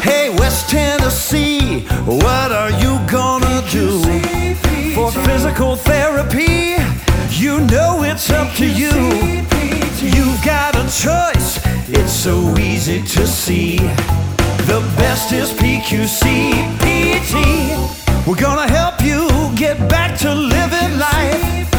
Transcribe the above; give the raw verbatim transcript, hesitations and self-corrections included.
Hey, West Tennessee, what are you gonna do for physical therapy? You know it's up to you. You've got a choice, it's so easy to see. The best is P Q C P T. We're gonna help you get back to living life.